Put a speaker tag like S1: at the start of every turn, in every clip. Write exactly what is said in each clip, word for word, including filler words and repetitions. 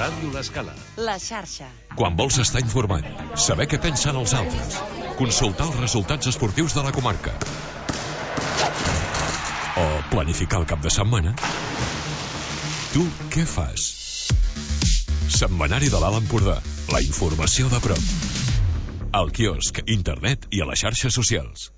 S1: Ràdio L'Escala.
S2: La xarxa.
S3: Quan vols estar informat, saber què pensen els altres, consultar els resultats esportius de la comarca o planificar el cap de setmana, tu què fas? Setmanari de l'Alt Empordà. La informació de prop. Al quiosc, internet i a les xarxes socials.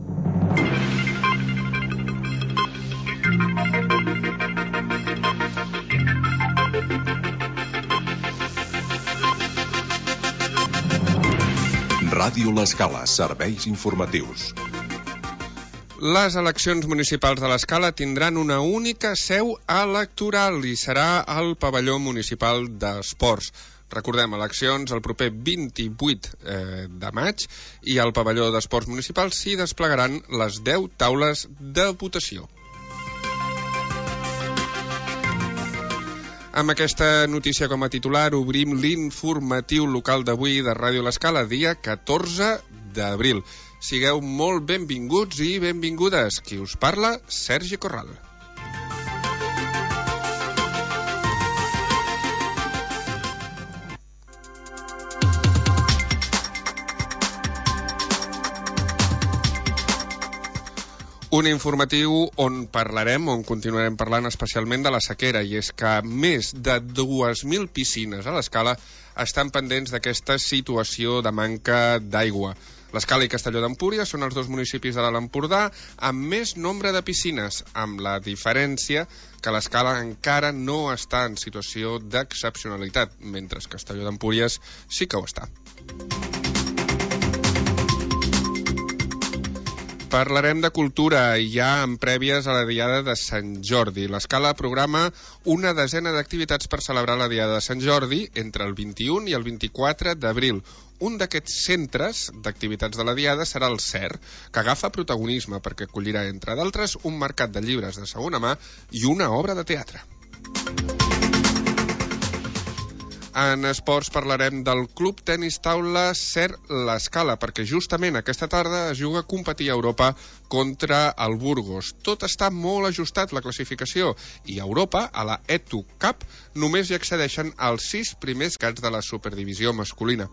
S4: Ràdio L'Escala, serveis informatius.
S5: Les eleccions municipals de l'Escala tindran una única seu electoral i serà al pavelló municipal d'esports. Recordem, eleccions el proper vint-i-vuit eh, de maig i al pavelló d'esports municipal s'hi desplegaran les deu taules de votació. Amb aquesta notícia com a titular obrim l'informatiu local d'avui de Ràdio L'Escala, dia catorze d'abril. Sigueu molt benvinguts i benvingudes. Qui us parla, Sergi Corral. Un informatiu on parlarem, on continuarem parlant especialment de la sequera, i és que més de dues mil piscines a l'Escala estan pendents d'aquesta situació de manca d'aigua. L'Escala i Castelló d'Empúries són els dos municipis de l'Alt Empordà amb més nombre de piscines, amb la diferència que l'Escala encara no està en situació d'excepcionalitat, mentre que Castelló d'Empúries sí que ho està. Parlarem de cultura, ja en prèvies a la Diada de Sant Jordi. L'Escala programa una desena d'activitats per celebrar la Diada de Sant Jordi entre el vint-i-un i el vint-i-quatre d'abril. Un d'aquests centres d'activitats de la Diada serà el C E R, que agafa protagonisme perquè acollirà, entre d'altres, un mercat de llibres de segona mà i una obra de teatre. En esports parlarem del Club Tenis Taula C E R L'Escala, perquè justament aquesta tarda es juga a competir a Europa contra el Burgos. Tot està molt ajustat, la classificació, i a Europa, a la E T U Cup, només hi accedeixen els sis primers cats de la superdivisió masculina.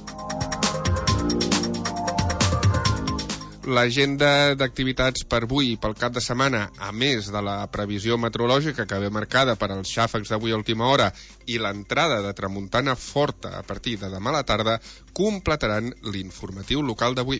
S5: L'agenda d'activitats per avui i pel cap de setmana, a més de la previsió meteorològica que ve marcada per als xàfecs d'avui a última hora i l'entrada de tramuntana forta a partir de demà a la tarda, completaran l'informatiu local d'avui.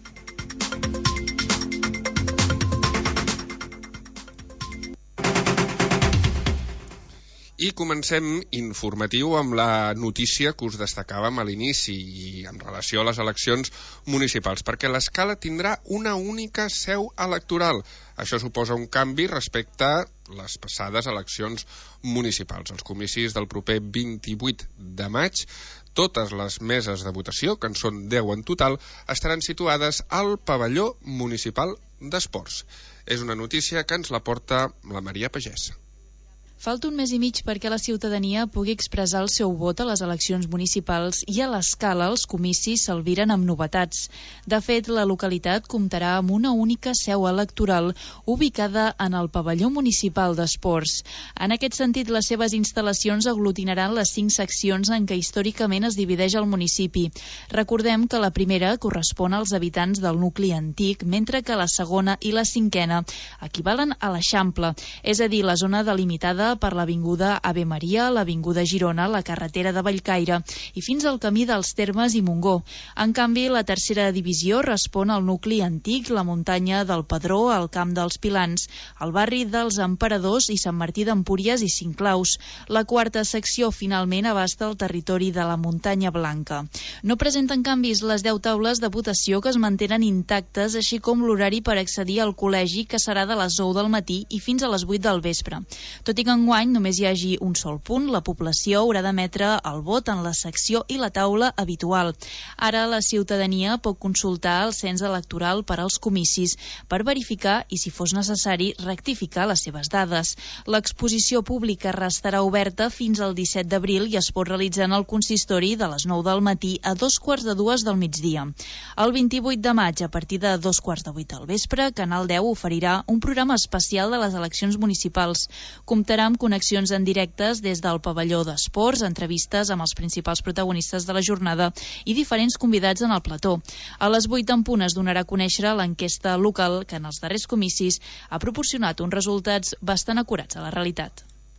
S5: I comencem informatiu amb la notícia que us destacàvem a l'inici i en relació a les eleccions municipals, perquè l'Escala tindrà una única seu electoral. Això suposa un canvi respecte a les passades eleccions municipals. Els comicis del proper vint-i-vuit de maig, totes les meses de votació, que en són deu en total, estaran situades al pavelló municipal d'esports. És una notícia que ens la porta la Maria Pagès.
S6: Falta un mes i mig perquè la ciutadania pugui expressar el seu vot a les eleccions municipals i a l'Escala els comicis s'albiren amb novetats. De fet, la localitat comptarà amb una única seu electoral ubicada en el pavelló municipal d'esports. En aquest sentit, les seves instal·lacions aglutinaran les cinc seccions en què històricament es divideix el municipi. Recordem que la primera correspon als habitants del nucli antic, mentre que la segona i la cinquena equivalen a l'Eixample, és a dir, la zona delimitada per l'avinguda Ave Maria, l'avinguda Girona, la carretera de Bellcaire i fins al camí dels Termes i Montgó. En canvi, la tercera divisió respon al nucli antic, la muntanya del Pedró, el camp dels Pilans, el barri dels Emperadors i Sant Martí d'Empúries i Cinclaus. La quarta secció finalment abasta el territori de la Muntanya Blanca. No presenten canvis les deu taules de votació que es mantenen intactes, així com l'horari per accedir al col·legi, que serà de les nou del matí i fins a les vuit del vespre. Tot i que enguany només hi hagi un sol punt, la població haurà d'emetre el vot en la secció i la taula habitual. Ara la ciutadania pot consultar el cens electoral per als comicis per verificar i, si fos necessari, rectificar les seves dades. L'exposició pública restarà oberta fins al disset d'abril i es pot realitzar en el consistori de les nou del matí a dos quarts de dues del migdia. El vint-i-vuit de maig, a partir de dos quarts de vuit del vespre, Canal deu oferirà un programa especial de les eleccions municipals. Comptarà comptarà amb connexions en directes des del pavelló d'esports, entrevistes amb els principals protagonistes de la jornada i diferents convidats en el plató. A les vuit en punt es donarà a conèixer l'enquesta local que en els darrers comicis ha proporcionat uns resultats bastant acurats a la realitat.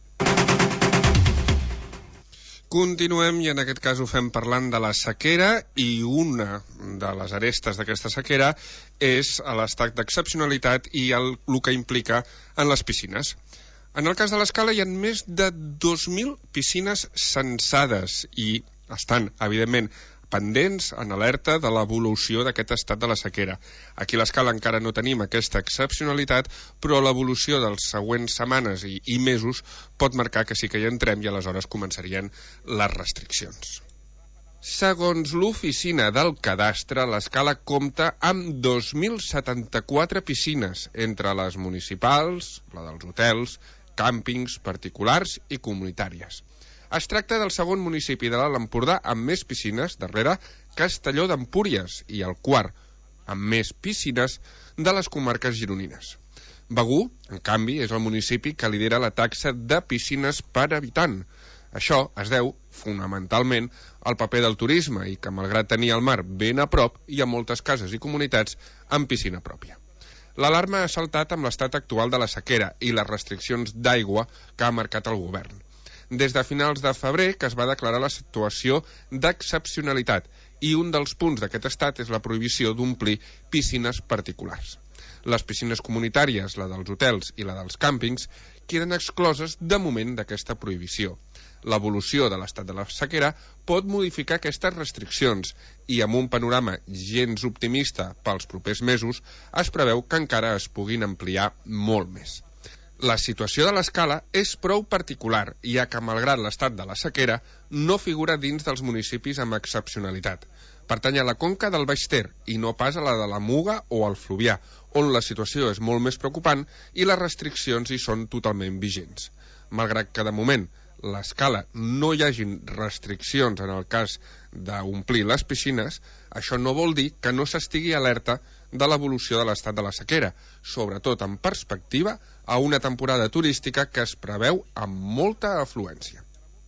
S5: Continuem i en aquest cas ho fem parlant de la sequera i una de les arestes d'aquesta sequera és l'estat d'excepcionalitat i el, el que implica en les piscines. En el cas de l'Escala hi ha més de dos mil piscines censades i estan, evidentment, pendents en alerta de l'evolució d'aquest estat de la sequera. Aquí a l'Escala encara no tenim aquesta excepcionalitat, però l'evolució dels següents setmanes i, i mesos pot marcar que sí que hi entrem i aleshores començarien les restriccions. Segons l'oficina del cadastre, l'Escala compta amb dos mil setanta-quatre piscines, entre les municipals, la dels hotels, càmpings, particulars i comunitàries. Es tracta del segon municipi de l'Alt Empordà amb més piscines, darrere Castelló d'Empúries, i el quart, amb més piscines de les comarques gironines. Begur, en canvi, és el municipi que lidera la taxa de piscines per habitant. Això es deu, fonamentalment, al paper del turisme i que, malgrat tenir el mar ben a prop, hi ha moltes cases i comunitats amb piscina pròpia. L'alarma ha saltat amb l'estat actual de la sequera i les restriccions d'aigua que ha marcat el govern. Des de finals de febrer que es va declarar la situació d'excepcionalitat i un dels punts d'aquest estat és la prohibició d'omplir piscines particulars. Les piscines comunitàries, la dels hotels i la dels càmpings, queden excloses de moment d'aquesta prohibició. L'evolució de l'estat de la sequera pot modificar aquestes restriccions i amb un panorama gens optimista pels propers mesos es preveu que encara es puguin ampliar molt més. La situació de l'Escala és prou particular, ja que, malgrat l'estat de la sequera, no figura dins dels municipis amb excepcionalitat. Pertany a la conca del Baix Ter i no pas a la de la Muga o al Fluvià, on la situació és molt més preocupant i les restriccions hi són totalment vigents. Malgrat que, de moment, l'Escala no hi hagin restriccions en el cas d'omplir les piscines, això no vol dir que no s'estigui alerta de l'evolució de l'estat de la sequera, sobretot en perspectiva a una temporada turística que es preveu amb molta afluència.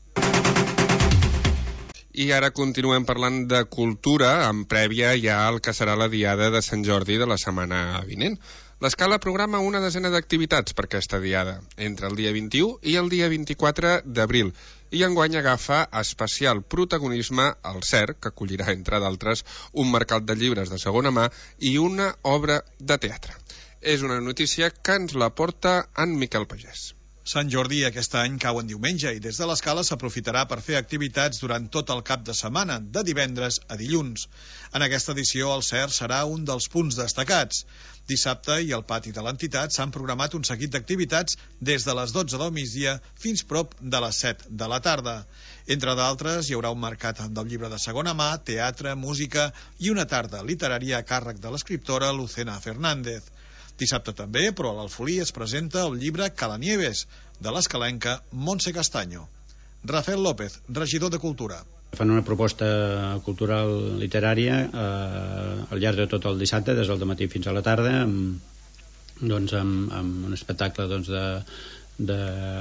S5: I ara continuem parlant de cultura, en prèvia ja al que serà la diada de Sant Jordi de la setmana vinent. L'Escala programa una desena d'activitats per aquesta diada, entre el dia vint-i-u i el dia vint-i-quatre d'abril, i enguany agafa especial protagonisme al C E R, que acollirà, entre d'altres, un mercat de llibres de segona mà i una obra de teatre. És una notícia que ens la porta en Miquel Pagès.
S1: Sant Jordi aquest any cau en diumenge i des de l'Escala s'aprofitarà per fer activitats durant tot el cap de setmana, de divendres a dilluns. En aquesta edició el C E R serà un dels punts destacats. Dissabte i al pati de l'entitat s'han programat un seguit d'activitats des de les dotze del migdia fins prop de les set de la tarda. Entre d'altres, hi haurà un mercat del llibre de segona mà, teatre, música i una tarda literària a càrrec de l'escriptora Lucena Fernández. Dissabte també, però a l'Alfolí es presenta el llibre Calanieves, de l'escalenca Montse Castaño. Rafael López, regidor de Cultura.
S2: Fan una proposta cultural literària eh, al llarg de tot el dissabte, des del matí fins a la tarda, amb, doncs, amb, amb un espectacle doncs, de, de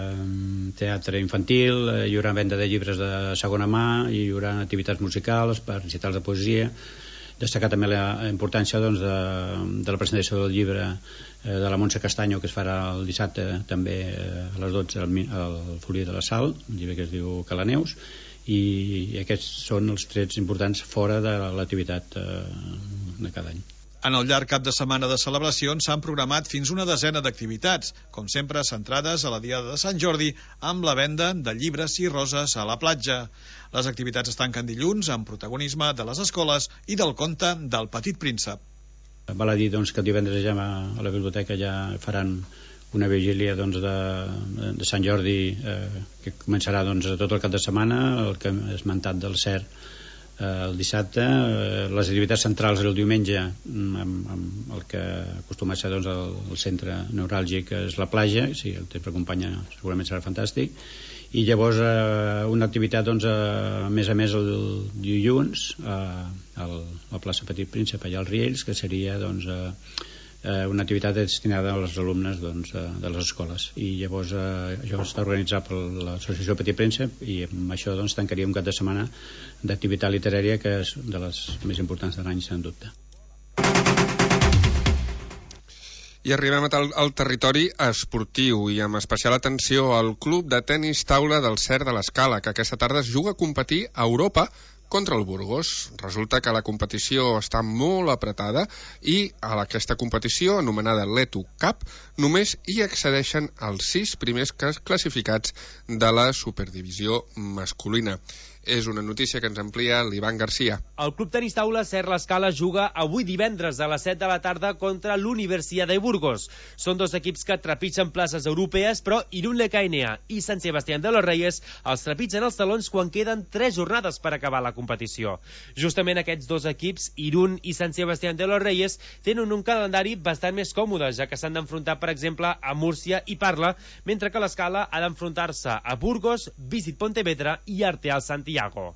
S2: teatre infantil, hi haurà venda de llibres de segona mà, hi haurà activitats musicals, recitals de poesia. Destacar també la importància doncs, de, de la presentació del llibre eh, de la Montse Castaño, que es farà el dissabte també eh, a les dotze al, al Folí de la Sal, un llibre que es diu Calaneus, i, i aquests són els trets importants fora de l'activitat eh, de cada any.
S1: En el llarg cap de setmana de celebracions s'han programat fins una desena d'activitats, com sempre centrades a la diada de Sant Jordi, amb la venda de llibres i roses a la platja. Les activitats es tanquen dilluns amb protagonisme de les escoles i del conte del Petit Príncep.
S2: Val a dir doncs, que divendres ja a la biblioteca ja faran una vigília doncs, de, de Sant Jordi eh, que començarà doncs, tot el cap de setmana, el que he esmentat del C E R el dissabte, les activitats centrals el diumenge amb, amb el que acostuma a ser doncs, el, el centre neuràlgic és la platja, si el temps acompanya segurament serà fantàstic, i llavors eh, una activitat doncs, a més a més el dilluns eh, a la plaça Petit Príncep allà als Riells, que seria doncs, eh, eh, una activitat destinada als alumnes doncs, eh, de les escoles. I llavors eh, això està organitzat per l'Associació Petit Príncep i amb això doncs, tancaria un cap de setmana d'activitat literària que és de les més importants de l'any, sens dubte.
S5: I arribem al, al territori esportiu i amb especial atenció al club de tenis taula del Cert de l'Escala, que aquesta tarda es juga a competir a Europa contra el Burgos. Resulta que la competició està molt apretada i a aquesta competició, anomenada l'Etu Cup, només hi accedeixen els sis primers classificats de la Superdivisió masculina. És una notícia que ens amplia l'Ivan Garcia.
S7: El Club Tenis Taula Cert l'Escala juga avui divendres a les set de la tarda contra l'Universitat de Burgos. Són dos equips que trepitgen places europees, però Irún Lecainea i Sant Sebastián de los Reyes els trepitgen els talons quan queden tres jornades per acabar la competició. Justament aquests dos equips, Irún i Sant Sebastián de los Reyes, tenen un calendari bastant més còmode, ja que s'han d'enfrontar, per exemple, a Múrcia i Parla, mentre que l'Escala ha d'enfrontar-se a Burgos, Visit Pontevedra i Arteal Santiago.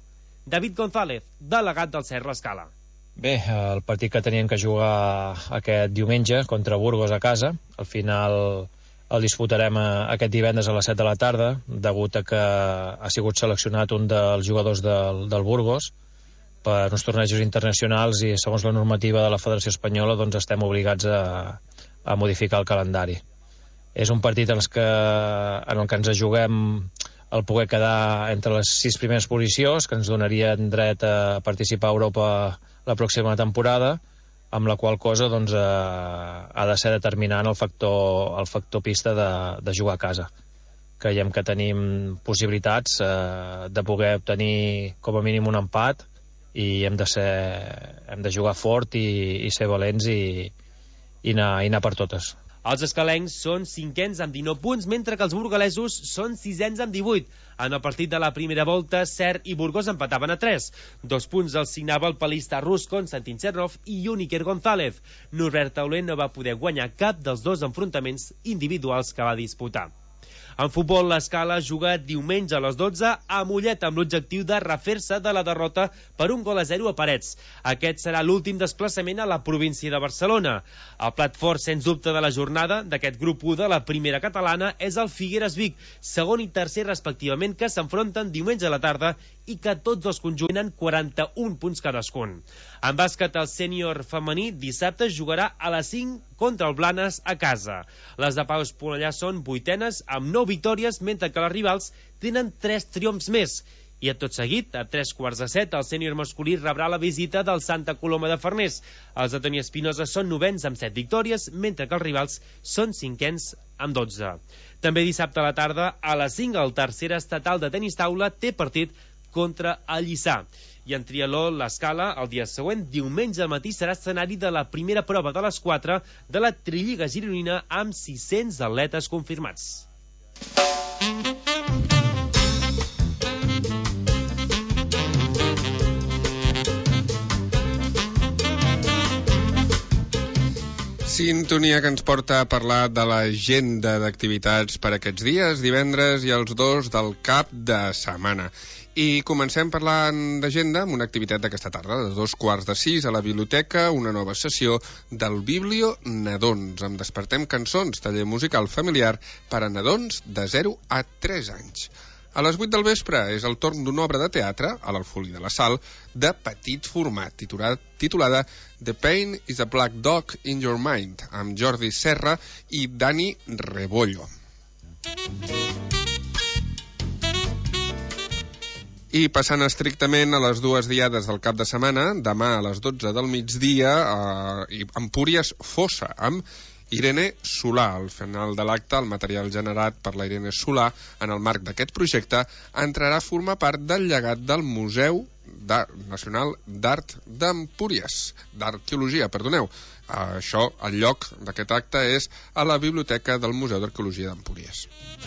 S7: David González, delegat del Cert l'Escala.
S8: Bé, el partit que teníem que jugar aquest diumenge contra Burgos a casa, al final el disputarem aquest divendres a les set de la tarda, degut a que ha sigut seleccionat un dels jugadors del, del Burgos per uns tornejos internacionals i segons la normativa de la Federació Espanyola doncs estem obligats a, a modificar el calendari. És un partit en el que, en el que ens juguem el poder quedar entre les sis primeres posicions, que ens donarien dret a participar a Europa la pròxima temporada, amb la qual cosa doncs, eh, ha de ser determinant el factor, el factor pista de, de jugar a casa. Creiem que tenim possibilitats eh, de poder obtenir com a mínim un empat i hem de, ser, hem de jugar fort i, i ser valents i, i, anar, i anar per totes.
S7: Els escalencs són cinquens amb dinou punts, mentre que els burgalesos són sisens amb divuit. En el partit de la primera volta, Cert i Burgos empataven a tres. Dos punts els signava el palista rus Konstantin Cherrov i Uniker González. Norbert Tauler no va poder guanyar cap dels dos enfrontaments individuals que va disputar. En futbol, l'Escala juga diumenge a les dotze a Mollet amb l'objectiu de refer-se de la derrota per un gol a zero a Parets. Aquest serà l'últim desplaçament a la província de Barcelona. El plat fort, sens dubte, de la jornada d'aquest grup u de la primera catalana és el Figueres Vic, segon i tercer respectivament, que s'enfronten diumenge a la tarda i que tots dos conjunten quaranta-un punts cadascun. En bàsquet, el sènior femení dissabte jugarà a les cinc contra el Blanes a casa. Les de Pau Esponellà són vuitenes amb nou victòries, mentre que les rivals tenen tres triomfs més. I tot seguit, a tres quarts de set, el sènior masculí rebrà la visita del Santa Coloma de Farners. Els de Toni Espinosa són novens amb set victòries, mentre que els rivals són cinquens amb dotze. També dissabte a la tarda, a les cinc, el tercer estatal de tenis taula té partit contra el Lliçà. I en triatló, l'Escala, el dia següent, diumenge al matí, serà escenari de la primera prova de les quatre de la Trilliga gironina amb sis-cents atletes confirmats.
S5: Sintonia que ens porta a parlar de l'agenda d'activitats per aquests dies, divendres i els dos del cap de setmana. I comencem parlant d'agenda amb una activitat d'aquesta tarda, de dos quarts de sis a la biblioteca, una nova sessió del Biblio Nadons, amb Despertem Cançons, taller musical familiar per a nadons de zero a tres anys. A les vuit del vespre és el torn d'una obra de teatre, a l'Alfolí de la Sal, de petit format, titulada, titulada The Pain is a Black Dog in Your Mind, amb Jordi Serra i Dani Rebollo. I passant estrictament a les dues diades del cap de setmana, demà a les dotze del migdia, eh, Empúries Fossa, amb Irene Solà. Al final de l'acte, el material generat per la Irene Solà en el marc d'aquest projecte entrarà a formar part del llegat del Museu Nacional d'Art d'Empúries, d'Arqueologia, perdoneu. Això, el lloc d'aquest acte és a la Biblioteca del Museu d'Arqueologia d'Empúries.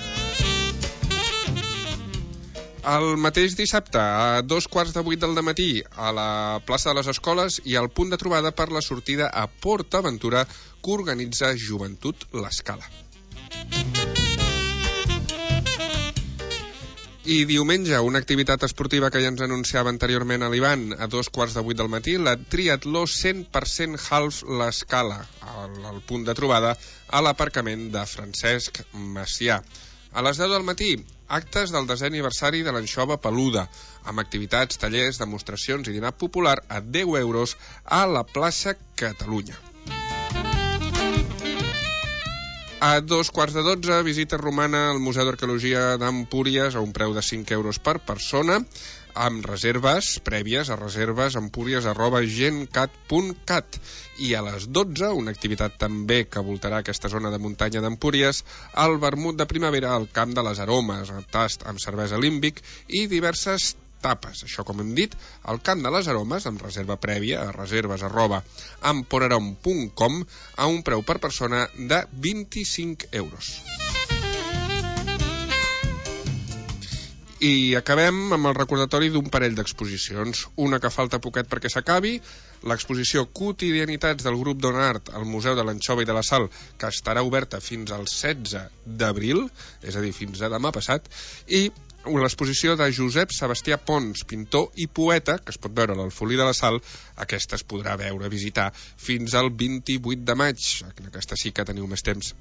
S5: El mateix dissabte, a dos quarts de vuit del dematí, a la plaça de les Escoles hi ha el punt de trobada per la sortida a Port Aventura que organitza Joventut l'Escala. I diumenge, una activitat esportiva que ja ens anunciava anteriorment a l'Ivan, a dos quarts de vuit del matí, la triatló cent per cent half l'Escala, al, al punt de trobada a l'aparcament de Francesc Macià. A les deu del matí, actes del desè aniversari de l'anxova peluda, amb activitats, tallers, demostracions i dinar popular a deu euros a la plaça Catalunya. A dos quarts de dotze, visita romana al Museu d'Arqueologia d'Empúries a un preu de cinc euros per persona, amb reserves prèvies a reserves empúries arroba gencat punt cat. I a les dotze, una activitat també que voltarà aquesta zona de muntanya d'Empúries, el vermut de primavera al Camp de les Aromes, el tast amb cervesa límbic i diverses tapes. Això, com hem dit, al Camp de les Aromes, amb reserva prèvia a reserves arroba emporerom punt com a un preu per persona de vint-i-cinc euros. I acabem amb el recordatori d'un parell d'exposicions. Una que falta poquet perquè s'acabi, l'exposició Quotidianitats del grup Donart al Museu de l'Anxova i de la Sal, que estarà oberta fins al setze d'abril, és a dir, fins a demà passat, i l'exposició de Josep Sebastià Pons, pintor i poeta, que es pot veure a l'Alfolí de la Sal. Aquesta es podrà veure, visitar, fins al vint-i-vuit de maig. En aquesta sí que teniu més temps.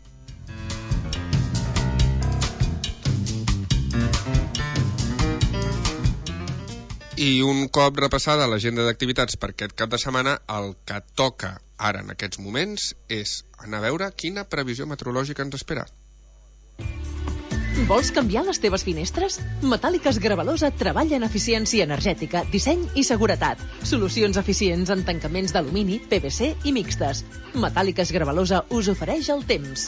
S5: I un cop repassada l'agenda d'activitats per aquest cap de setmana, el que toca ara en aquests moments és anar a veure quina previsió meteorològica ens espera.
S9: Vols canviar les teves finestres? Metàl·liques Gravalosa treballa en eficiència energètica, disseny i seguretat. Solucions eficients en tancaments d'alumini, P V C i mixtes. Metàl·liques Gravalosa us ofereix el temps.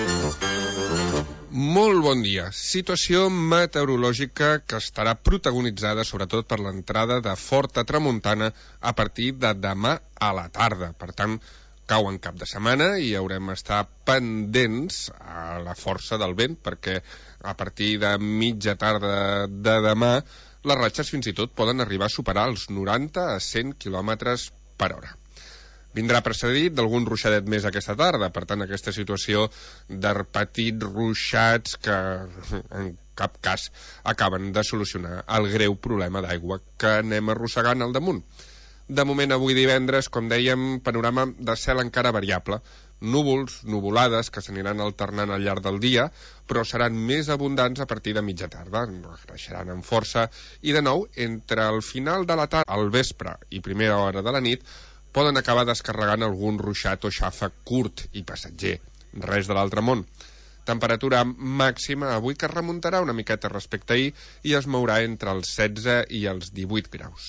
S5: Molt bon dia. Situació meteorològica que estarà protagonitzada sobretot per l'entrada de forta tramuntana a partir de demà a la tarda. Per tant, cau en cap de setmana i haurem d'estar pendents a la força del vent, perquè a partir de mitja tarda de demà les ratxes fins i tot poden arribar a superar els noranta a cent quilòmetres per hora. Vindrà precedit d'algun ruixadet més aquesta tarda, per tant aquesta situació de petits ruixats que en cap cas acaben de solucionar el greu problema d'aigua que anem arrossegant al damunt. De moment, avui divendres, com dèiem, panorama de cel encara variable. Núvols, nuvolades, que s'aniran alternant al llarg del dia, però seran més abundants a partir de mitja tarda. Creixeran amb força i, de nou, entre el final de la tarda, al vespre i primera hora de la nit, poden acabar descarregant algun ruixat o xàfec curt i passatger. Res de l'altre món. Temperatura màxima avui que remuntarà una miqueta respecte a ahir i es mourà entre els setze i els divuit graus.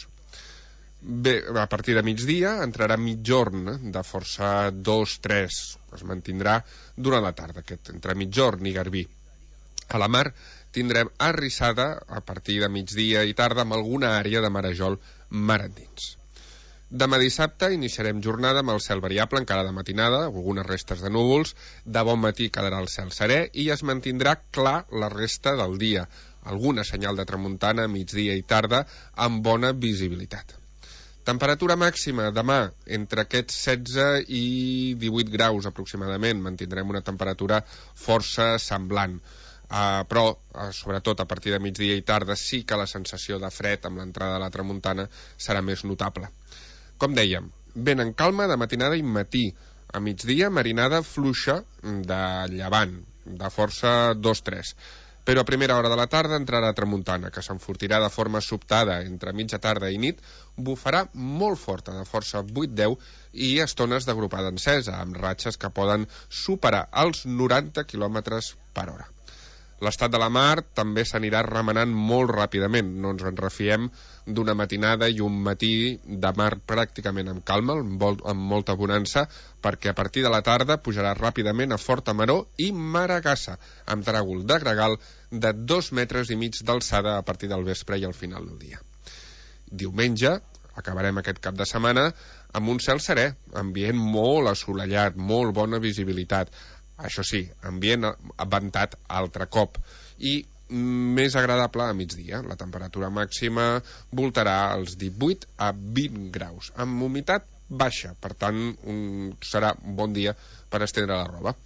S5: Bé, a partir de migdia entrarà mitjorn de força dos tres, es mantindrà durant la tarda, aquest entre mitjorn i garbí. A la mar tindrem arrissada a partir de migdia i tarda amb alguna àrea de marejol mar endins. Demà dissabte iniciarem jornada amb el cel variable encara de matinada, algunes restes de núvols, de bon matí quedarà el cel serè i es mantindrà clar la resta del dia, alguna senyal de tramuntana a migdia i tarda amb bona visibilitat. Temperatura màxima demà entre aquests setze i divuit graus aproximadament, mantindrem una temperatura força semblant. Uh, però, uh, sobretot a partir de migdia i tarda, sí que la sensació de fred amb l'entrada de la tramuntana serà més notable. Com dèiem, vent en calma de matinada i matí. A migdia, marinada fluixa de llevant, de força dos tres. Però a primera hora de la tarda entrarà tramuntana, que s'enfortirà de forma sobtada entre mitja tarda i nit, bufarà molt forta, de força vuit deu, i estones d'agrupada encesa, amb ratxes que poden superar els noranta quilòmetres per hora. L'estat de la mar també s'anirà remenant molt ràpidament. No ens en refiem d'una matinada i un matí de mar pràcticament amb calma, amb molta bonança, perquè a partir de la tarda pujarà ràpidament a forta maror i maragassa, amb tràgol de gregal de dos metres i mig d'alçada a partir del vespre i al final del dia. Diumenge acabarem aquest cap de setmana amb un cel serè, ambient molt assolellat, molt bona visibilitat. Això sí, ambient ventat altre cop i més agradable a migdia. La temperatura màxima voltarà als divuit a vint graus, amb humitat baixa, per tant un, serà un bon dia per estendre la roba.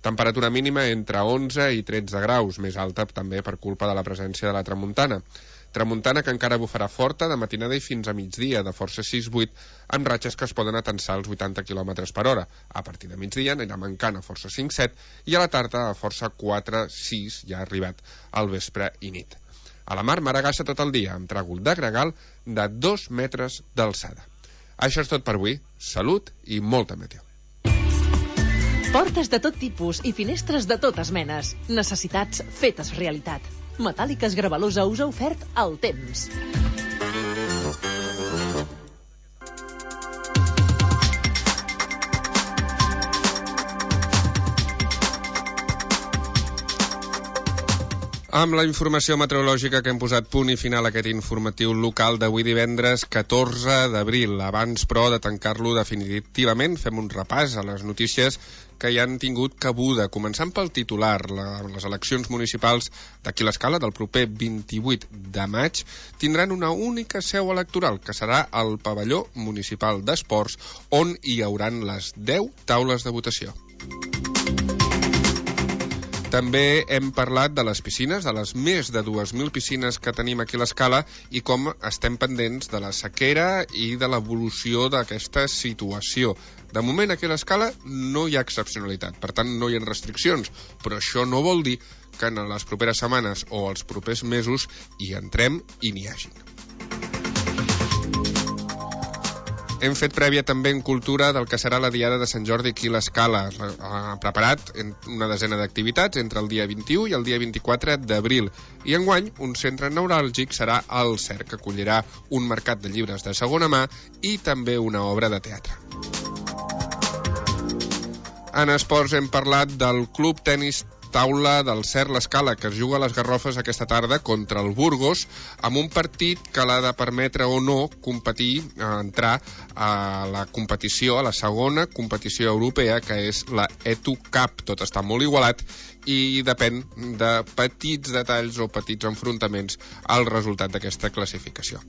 S5: Temperatura mínima entre onze i tretze graus, més alta també per culpa de la presència de la tramuntana. Tramuntana que encara bufarà forta de matinada i fins a migdia, de força sis vuit, amb ratxes que es poden atensar als vuitanta quilòmetres per hora. A partir de migdia anirà mancant a força cinc set i a la tarda a força quatre sis, ja ha arribat al vespre i nit. A la mar, maragassa tot el dia, amb tràgol de gregal de dos metres d'alçada. Això és tot per avui. Salut i molta meteo.
S9: Portes de tot tipus i finestres de totes menes. Necessitats fetes realitat. Metàl·liques Gravalosa us ha ofert el temps.
S5: Amb la informació meteorològica que hem posat punt i final a aquest informatiu local d'avui divendres catorze d'abril. Abans, però, de tancar-lo definitivament, fem un repàs a les notícies que hi han tingut cabuda, començant pel titular. La, les eleccions municipals d'aquí a l'Escala del proper vint-i-vuit de maig tindran una única seu electoral, que serà el pavelló municipal d'esports, on hi hauran les deu taules de votació. També hem parlat de les piscines, de les més de dues mil piscines que tenim aquí a l'Escala i com estem pendents de la sequera i de l'evolució d'aquesta situació. De moment aquí a l'Escala no hi ha excepcionalitat, per tant no hi ha restriccions, però això no vol dir que en les properes setmanes o els propers mesos hi entrem i n'hi hagin. Hem fet prèvia també en cultura del que serà la Diada de Sant Jordi aquí a l'Escala. Ha preparat una desena d'activitats entre el dia vint-i-u i el dia vint-i-quatre d'abril. I enguany, un centre neuràlgic serà el C E R, que acollirà un mercat de llibres de segona mà i també una obra de teatre. En esports hem parlat del Club Tenis Taula del C E R l'Escala, que es juga a les Garrofes aquesta tarda contra el Burgos, amb un partit que l'ha de permetre o no competir, entrar a la competició, a la segona competició europea, que és la E T U Cup. Tot està molt igualat i depèn de petits detalls o petits enfrontaments al resultat d'aquesta classificació.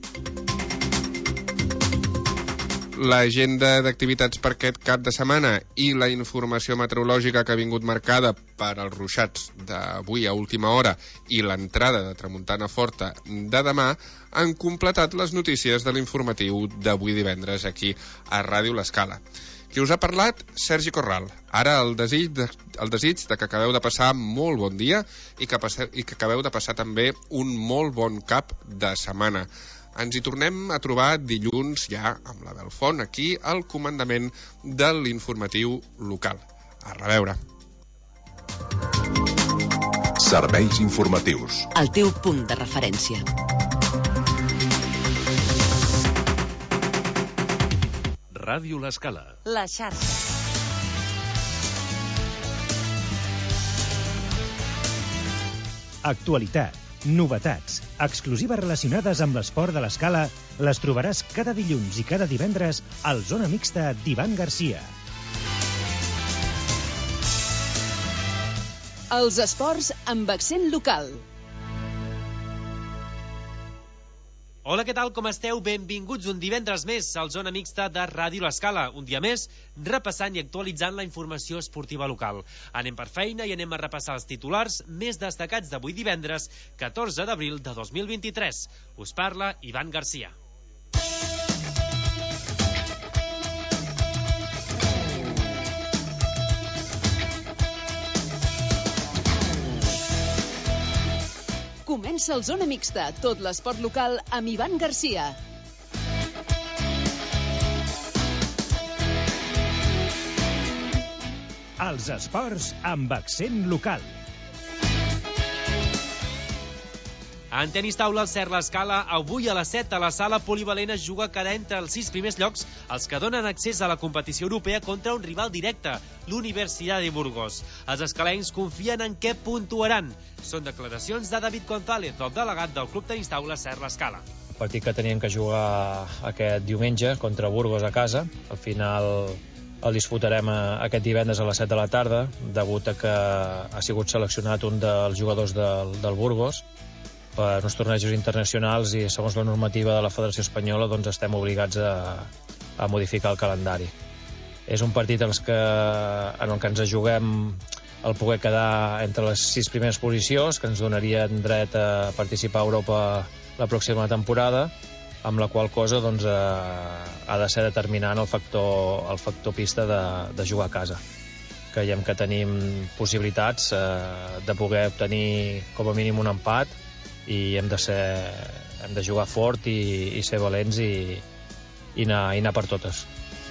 S5: L'agenda d'activitats per aquest cap de setmana i la informació meteorològica que ha vingut marcada per als ruixats d'avui a última hora i l'entrada de tramuntana forta de demà han completat les notícies de l'informatiu d'avui divendres aquí a Ràdio l'Escala. Qui us ha parlat? Sergi Corral. Ara el desig de, el desig de que acabeu de passar molt bon dia i que, passe, i que acabeu de passar també un molt bon cap de setmana. Ens hi tornem a trobar dilluns ja amb la Belfont aquí al comandament de l'informatiu local. A reveure.
S4: Serveis informatius.
S9: El teu punt de referència.
S3: Ràdio l'Escala.
S9: La xarxa.
S10: Actualitat, novetats, exclusives relacionades amb l'esport de l'Escala les trobaràs cada dilluns i cada divendres al Zona Mixta d'Ivan Garcia.
S11: Els esports amb accent local.
S7: Hola, què tal, com esteu? Benvinguts un divendres més al Zona Mixta de Ràdio l'Escala. Un dia més, repassant i actualitzant la informació esportiva local. Anem per feina i anem a repassar els titulars més destacats d'avui divendres, catorze d'abril de dos mil vint-i-tres. Us parla Ivan Garcia.
S11: Comença el Zona Mixta, tot l'esport local amb Ivan Garcia.
S10: Els esports amb accent local.
S7: En tenis taula, el C E R l'Escala, avui a les set a la sala polivalent es juga quedar entre els sis primers llocs els que donen accés a la competició europea contra un rival directe, l'Universitat de Burgos. Els escalencs confien en què puntuaran. Són declaracions de David González, el delegat del Club Tenis Taula C E R l'Escala.
S8: El partit que teníem que jugar aquest diumenge contra Burgos a casa, al final el disputarem aquest divendres a les set de la tarda, degut a que ha sigut seleccionat un dels jugadors del, del Burgos per uns tornejos internacionals i segons la normativa de la Federació Espanyola doncs estem obligats a, a modificar el calendari. És un partit en el que, en el que ens juguem el poder quedar entre les sis primeres posicions, que ens donarien dret a participar a Europa la pròxima temporada, amb la qual cosa doncs, eh, ha de ser determinant el factor, el factor pista de, de jugar a casa. Creiem que tenim possibilitats eh, de poder obtenir com a mínim un empat i hem de ser, hem de jugar fort i, i ser valents i, i, anar, i anar per totes.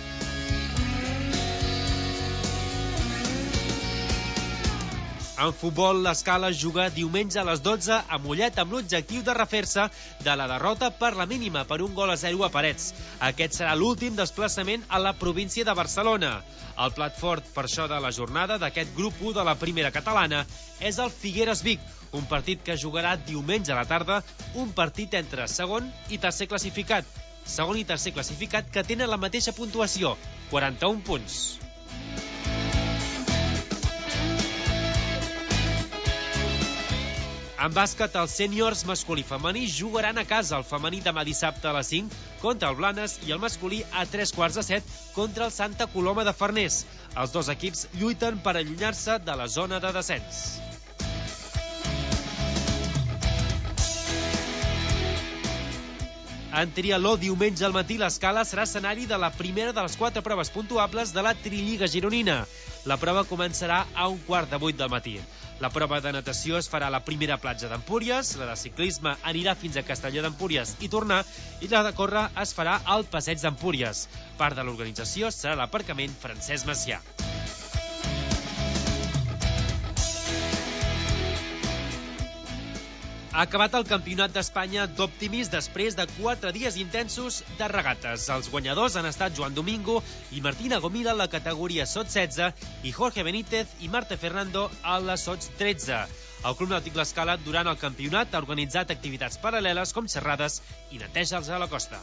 S7: En futbol, l'Escala juga diumenge a les dotze a Mollet amb l'objectiu de refer-se de la derrota per la mínima per un gol a zero a Parets. Aquest serà l'últim desplaçament a la província de Barcelona. El plat fort per això de la jornada d'aquest grup u de la primera catalana és el Figueres Vic, un partit que jugarà diumenge a la tarda, un partit entre segon i tercer classificat. Segon i tercer classificat que tenen la mateixa puntuació, quaranta-un punts. En bàsquet, els sèniors masculí i femení jugaran a casa. El femení demà dissabte a les cinc contra el Blanes i el masculí a tres quarts de set contra el Santa Coloma de Farners. Els dos equips lluiten per allunyar-se de la zona de descens. En triatló, diumenge al matí, l'Escala serà escenari de la primera de les quatre proves puntuables de la Trilliga gironina. La prova començarà a un quart de vuit del matí. La prova de natació es farà a la primera platja d'Empúries, la de ciclisme anirà fins a Castelló d'Empúries i tornar, i la de córrer es farà al Passeig d'Empúries. Part de l'organització serà l'aparcament Francesc Macià. Ha acabat el Campionat d'Espanya d'Optimis després de quatre dies intensos de regates. Els guanyadors han estat Joan Domingo i Martina Gomila en la categoria sot setze i Jorge Benítez i Marte Fernando a la sot tretze. El Club Nàutic l'Escala durant el campionat ha organitzat activitats paral·leles com xerrades i netejals a la costa.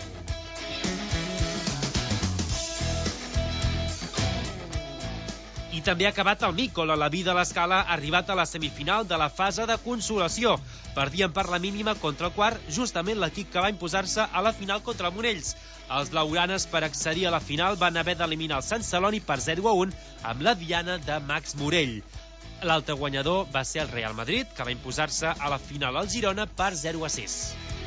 S7: I també ha acabat el Micol. La vida de l'Escala ha arribat a la semifinal de la fase de consolació. Perdien per la mínima contra el quart, justament l'equip que va imposar-se a la final contra el Monells. Els blaugranes, per accedir a la final, van haver d'eliminar el Sant Celoni per zero a un amb la diana de Max Morell. L'altre guanyador va ser el Real Madrid, que va imposar-se a la final al Girona per zero a sis.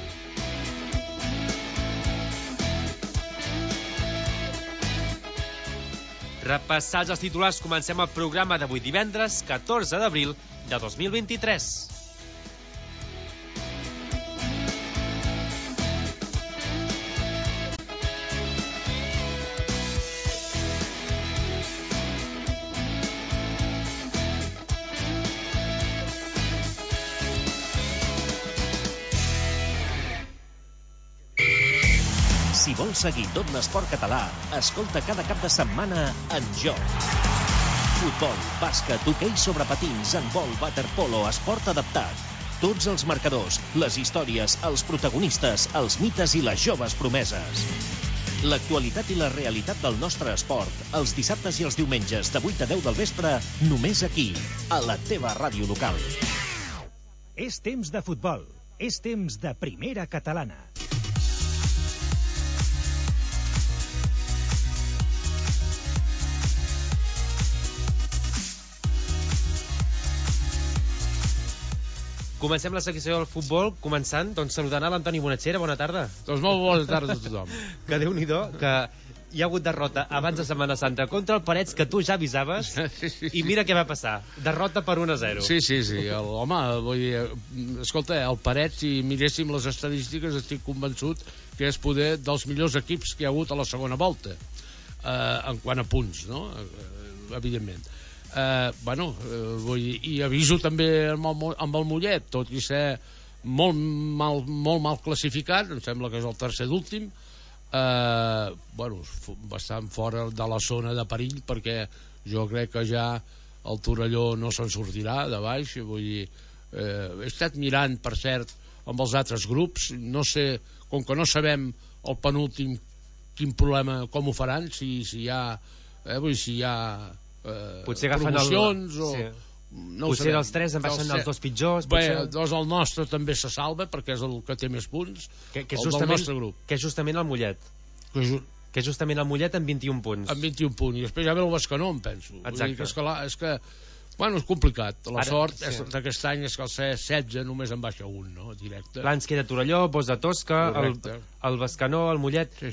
S7: Repassats els titulars, comencem el programa d'avui divendres, catorze d'abril de dos mil vint-i-tres.
S10: Si vols seguir tot l'esport català, escolta cada cap de setmana En Joc. Futbol, bàsquet, hoquei sobre patins, handbol, waterpolo, esport adaptat. Tots els marcadors, les històries, els protagonistes, els mites i les joves promeses. L'actualitat i la realitat del nostre esport, els dissabtes i els diumenges de vuit a deu del vespre, només aquí, a la teva ràdio local.
S12: És temps de futbol. És temps de primera catalana.
S7: Comencem la secció del futbol, començant, doncs, saludant a l'Antoni Bonatxera. Bona tarda.
S13: Doncs molt bona tarda a tothom.
S7: Que Déu-n'hi-do, que hi ha hagut derrota abans de Setmana Santa contra el Parets, que tu ja avisaves, sí, sí, sí. I mira què va passar. Derrota per un a zero.
S13: Sí, sí, sí. El, home, vull dir, escolta, el Parets, si miréssim les estadístiques, estic convençut que és poder dels millors equips que hi ha hagut a la segona volta, eh, en quant a punts, no? Eh, evidentment. Eh, bueno, eh, vull dir, i aviso també amb el, amb el Mollet, tot i ser molt mal, molt mal classificat, em sembla que és el tercer d'últim, eh, bueno, bastant fora de la zona de perill, perquè jo crec que ja el Torelló no se'n sortirà de baix. Vull dir, eh, he estat mirant, per cert, amb els altres grups, no sé, com que no sabem el penúltim quin problema, com ho faran, si, si hi ha eh, vull dir, si hi ha Eh,
S7: potser agafen
S13: promocions
S7: el...
S13: o...
S7: sí.
S13: no
S7: potser dels tres en baixen els dos pitjors.
S13: Bé,
S7: potser...
S13: doncs el nostre també se salva perquè és el que té més punts,
S7: que, que
S13: el del nostre grup,
S7: que és justament el Mollet,
S13: que és,
S7: que és justament el Mollet amb vint-i-un punts,
S13: amb vint-i-un punts, i després ja ve el Bescanó, em penso.
S7: exacte.
S13: Vull dir que és que, la, és que Bueno, és complicat. La
S7: Ara,
S13: sort
S7: sí.
S13: és, d'aquest any és que el C setze només en baixa un, no? Directe.
S7: Clar, ens queda Torelló, Bos de Tosca, el,
S13: Correcte.
S7: el Bescanó, el Mollet...
S13: Sí,